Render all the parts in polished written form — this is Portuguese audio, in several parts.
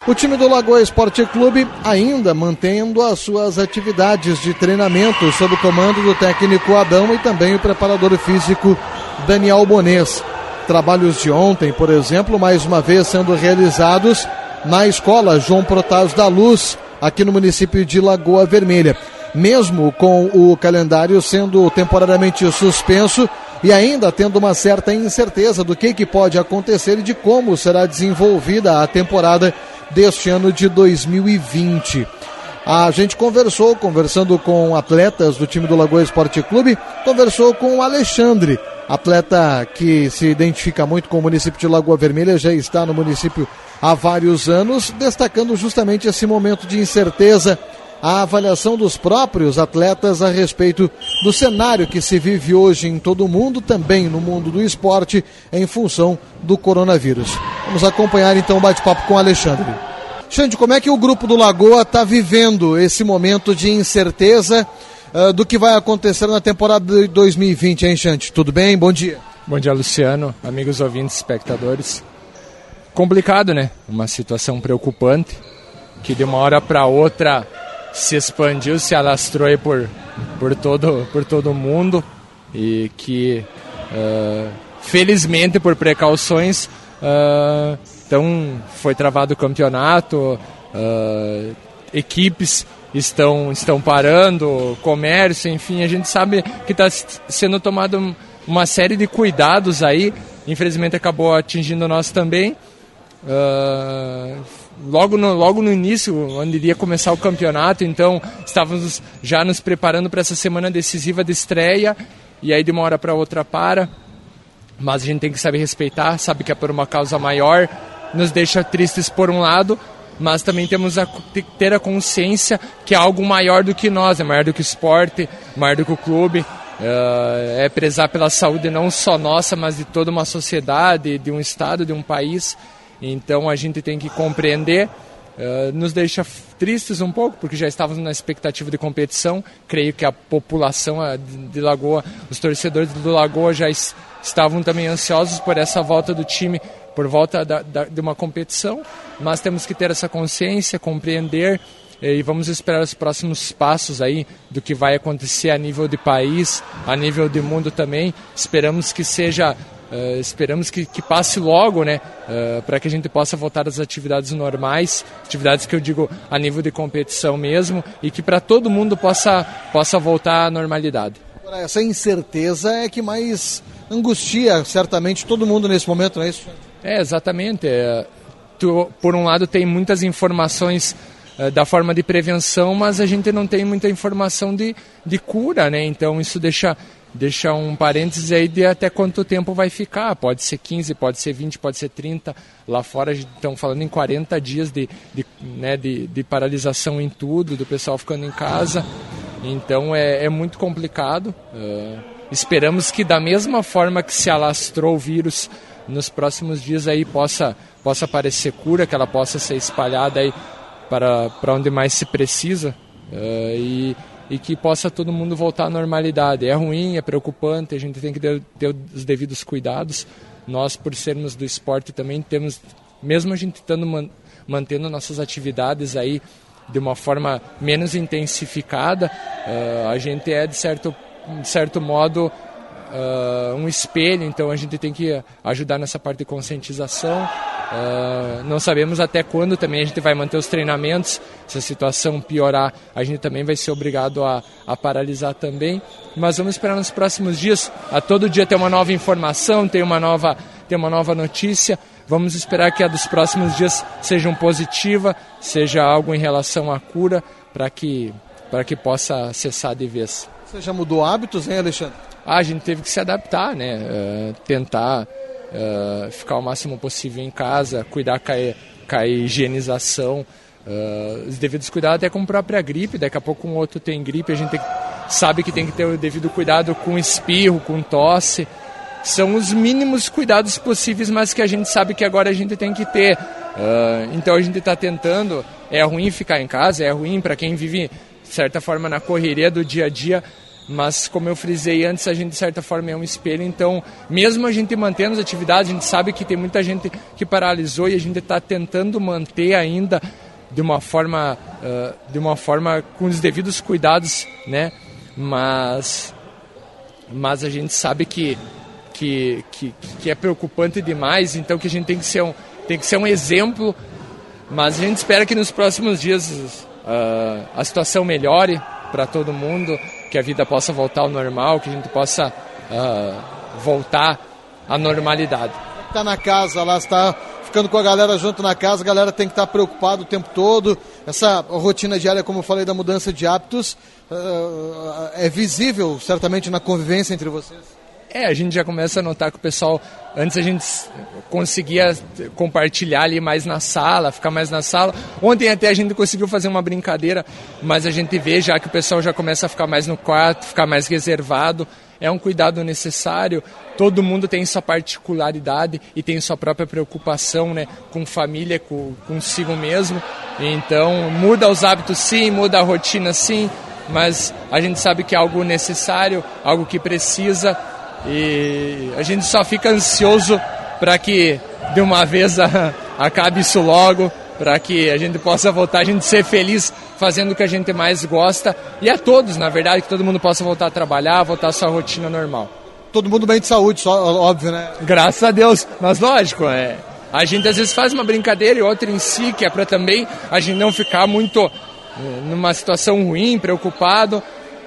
O time do Lagoa Esporte Clube ainda mantendo as suas atividades de treinamento sob o comando do técnico Adão e também o preparador físico Daniel Bonês. Trabalhos de ontem, por exemplo, mais uma vez sendo realizados na escola João Protásio da Luz, aqui no município de Lagoa Vermelha. Mesmo com o calendário sendo temporariamente suspenso e ainda tendo uma certa incerteza do que pode acontecer e de como será desenvolvida a temporada deste ano de 2020. A gente conversando com atletas do time do Lagoa Esporte Clube, conversou com o Alexandre, atleta que se identifica muito com o município de Lagoa Vermelha, já está no município há vários anos, destacando justamente esse momento de incerteza, a avaliação dos próprios atletas a respeito do cenário que se vive hoje em todo o mundo, também no mundo do esporte, em função do coronavírus. Vamos acompanhar então o bate-papo com o Alexandre. Xande, como é que o grupo do Lagoa está vivendo esse momento de incerteza do que vai acontecer na temporada de 2020, hein, Xande? Tudo bem? Bom dia. Bom dia, Luciano, amigos ouvintes, espectadores. Complicado, né? Uma situação preocupante, que de uma hora para outra se expandiu, se alastrou aí por todo o mundo e que, felizmente, por precauções, então foi travado o campeonato, equipes estão parando, comércio, enfim, a gente sabe que está sendo tomado uma série de cuidados aí, infelizmente acabou atingindo nós também. Logo no início, onde iria começar o campeonato, então estávamos já nos preparando para essa semana decisiva de estreia, e aí de uma hora para outra para, mas a gente tem que saber respeitar, sabe que é por uma causa maior, nos deixa tristes por um lado, mas também temos que ter a consciência que é algo maior do que nós, é maior do que o esporte, maior do que o clube, é prezar pela saúde não só nossa, mas de toda uma sociedade, de um estado, de um país. Então a gente tem que compreender, nos deixa tristes um pouco, porque já estávamos na expectativa de competição. Creio que a população de Lagoa, os torcedores do Lagoa já estavam também ansiosos por essa volta do time, por volta de uma competição, mas temos que ter essa consciência, compreender, e vamos esperar os próximos passos aí do que vai acontecer a nível de país, a nível de mundo também. Esperamos que seja... esperamos que passe logo, né, para que a gente possa voltar às atividades normais, atividades que eu digo a nível de competição mesmo, e que para todo mundo possa voltar à normalidade. Essa incerteza é que mais angustia certamente todo mundo nesse momento, não é isso? Exatamente. Por um lado tem muitas informações da forma de prevenção, mas a gente não tem muita informação de cura, né? Então isso deixa um parênteses aí de até quanto tempo vai ficar. Pode ser 15, pode ser 20, pode ser 30. Lá fora estão falando em 40 dias de paralisação em tudo, do pessoal ficando em casa. Então é muito complicado. Esperamos que da mesma forma que se alastrou o vírus, nos próximos dias aí possa aparecer cura, que ela possa ser espalhada aí para onde mais se precisa. E que possa todo mundo voltar à normalidade. É ruim, é preocupante, a gente tem que ter os devidos cuidados. Nós, por sermos do esporte, também temos, mesmo a gente estando mantendo nossas atividades aí de uma forma menos intensificada, a gente é, de certo modo, um espelho, então a gente tem que ajudar nessa parte de conscientização. Não sabemos até quando também a gente vai manter os treinamentos. Se a situação piorar, a gente também vai ser obrigado a paralisar também, mas vamos esperar nos próximos dias. A todo dia tem uma nova informação, tem uma nova notícia. Vamos esperar que a dos próximos dias seja positiva, seja algo em relação à cura, para que possa cessar de vez. Você já mudou hábitos, hein, Alexandre? A gente teve que se adaptar, né? Tentar ficar o máximo possível em casa, cuidar com a higienização, os devidos cuidados até com a própria gripe. Daqui a pouco um outro tem gripe, a gente sabe que tem que ter o devido cuidado com espirro, com tosse. São os mínimos cuidados possíveis, mas que a gente sabe que agora a gente tem que ter. Então a gente está tentando. É ruim ficar em casa, é ruim para quem vive, de certa forma, na correria do dia a dia, mas como eu frisei antes, a gente de certa forma é um espelho, então mesmo a gente mantendo as atividades, a gente sabe que tem muita gente que paralisou e a gente está tentando manter ainda de uma forma com os devidos cuidados, né? Mas a gente sabe que é preocupante demais, então que a gente tem que ser um exemplo, mas a gente espera que nos próximos dias a situação melhore para todo mundo, que a vida possa voltar ao normal, que a gente possa voltar à normalidade. Está na casa lá, está ficando com a galera junto na casa, a galera tem que estar preocupada o tempo todo. Essa rotina diária, como eu falei, da mudança de hábitos, é visível certamente na convivência entre vocês? A gente já começa a notar que o pessoal, antes a gente conseguia compartilhar ali mais na sala, ficar mais na sala. Ontem até a gente conseguiu fazer uma brincadeira, mas a gente vê já que o pessoal já começa a ficar mais no quarto, ficar mais reservado. É um cuidado necessário, todo mundo tem sua particularidade e tem sua própria preocupação, né, com família, consigo mesmo. Então muda os hábitos sim, muda a rotina sim, mas a gente sabe que é algo necessário, algo que precisa. E a gente só fica ansioso para que de uma vez acabe isso logo, para que a gente possa voltar, a gente ser feliz fazendo o que a gente mais gosta, e a todos, na verdade, que todo mundo possa voltar a trabalhar, voltar à sua rotina normal. Todo mundo bem de saúde, só, óbvio, né? Graças a Deus, mas lógico, a gente às vezes faz uma brincadeira e outra em si, que é para também a gente não ficar muito numa situação ruim, preocupado.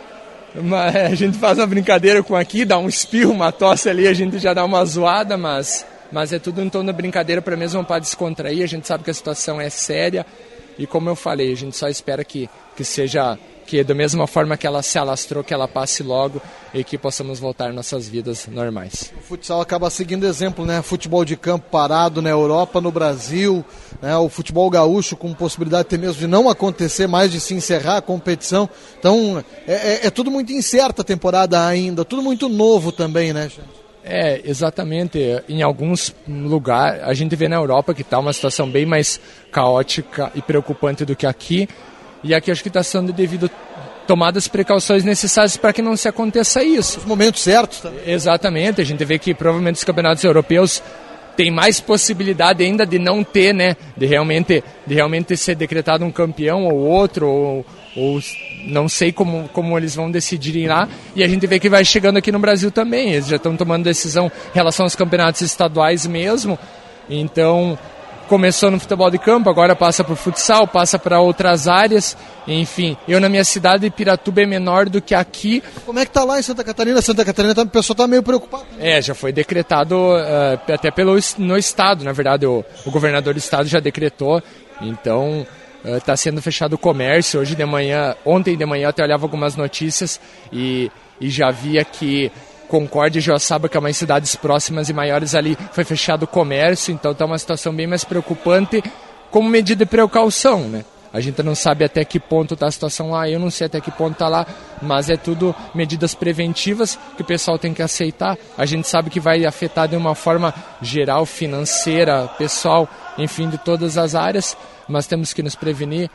Mas a gente faz uma brincadeira com aqui, dá um espirro, uma tosse ali, a gente já dá uma zoada, mas é tudo em torno da brincadeira para mesmo para descontrair. A gente sabe que a situação é séria e, como eu falei, a gente só espera que seja, que da mesma forma que ela se alastrou, que ela passe logo e que possamos voltar às nossas vidas normais. O futsal acaba seguindo exemplo, né? Futebol de campo parado na Europa, no Brasil, né? O futebol gaúcho com possibilidade até mesmo de não acontecer mais, de se encerrar a competição. Então é tudo muito incerto a temporada ainda, tudo muito novo também, né, gente? Exatamente. Em alguns lugares, a gente vê na Europa que está uma situação bem mais caótica e preocupante do que aqui. E aqui acho que está sendo devido tomadas precauções necessárias para que não se aconteça isso. Os momentos certos também. Exatamente. A gente vê que provavelmente os campeonatos europeus têm mais possibilidade ainda de não ter, né? De realmente ser decretado um campeão ou outro, ou não sei como eles vão decidir lá. E a gente vê que vai chegando aqui no Brasil também. Eles já estão tomando decisão em relação aos campeonatos estaduais mesmo. Então, começou no futebol de campo, agora passa para o futsal, passa para outras áreas. Enfim, eu na minha cidade, Piratuba, é menor do que aqui. Como é que está lá em Santa Catarina? Santa Catarina, o pessoal está meio preocupado. Já foi decretado até no estado, na verdade, o governador do estado já decretou. Então, está sendo fechado o comércio. Ontem de manhã eu até olhava algumas notícias e já via que Concórdia e Joaçaba, que é umas cidades próximas e maiores ali, foi fechado o comércio, então está uma situação bem mais preocupante como medida de precaução, né? A gente não sabe até que ponto está a situação lá, eu não sei até que ponto está lá, mas é tudo medidas preventivas que o pessoal tem que aceitar. A gente sabe que vai afetar de uma forma geral, financeira, pessoal, enfim, de todas as áreas, mas temos que nos prevenir.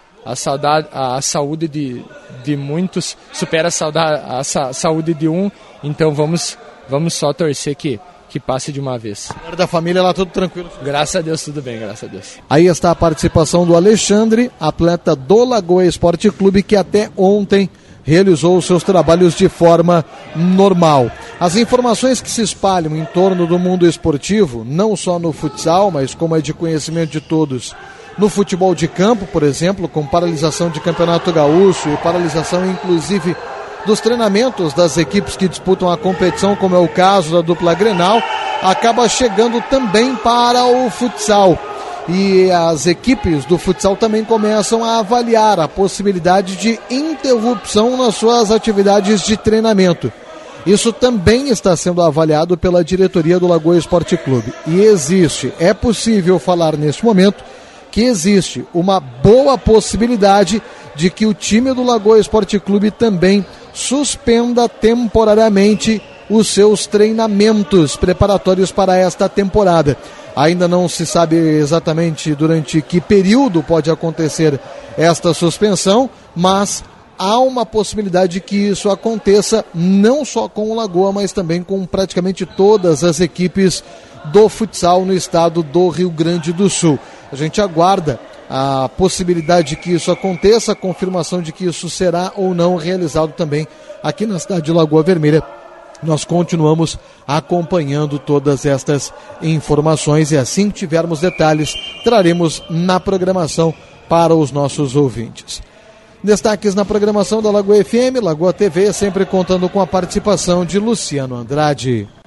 A saúde de muitos supera a saúde de um, então vamos só torcer que passe de uma vez. A da família lá tudo tranquilo? Graças a Deus, tudo bem, graças a Deus. Aí está a participação do Alexandre, atleta do Lagoa Esporte Clube, que até ontem realizou os seus trabalhos de forma normal. As informações que se espalham em torno do mundo esportivo, não só no futsal, mas como é de conhecimento de todos, no futebol de campo, por exemplo, com paralisação de campeonato gaúcho e paralisação inclusive dos treinamentos das equipes que disputam a competição, como é o caso da dupla Grenal, acaba chegando também para o futsal. E as equipes do futsal também começam a avaliar a possibilidade de interrupção nas suas atividades de treinamento. Isso também está sendo avaliado pela diretoria do Lagoa Esporte Clube. E é possível falar neste momento que existe uma boa possibilidade de que o time do Lagoa Esporte Clube também suspenda temporariamente os seus treinamentos preparatórios para esta temporada. Ainda não se sabe exatamente durante que período pode acontecer esta suspensão, mas há uma possibilidade de que isso aconteça não só com o Lagoa, mas também com praticamente todas as equipes do futsal no estado do Rio Grande do Sul. A gente aguarda a possibilidade de que isso aconteça, a confirmação de que isso será ou não realizado também aqui na cidade de Lagoa Vermelha. Nós continuamos acompanhando todas estas informações e assim que tivermos detalhes, traremos na programação para os nossos ouvintes. Destaques na programação da Lagoa FM, Lagoa TV, sempre contando com a participação de Luciano Andrade.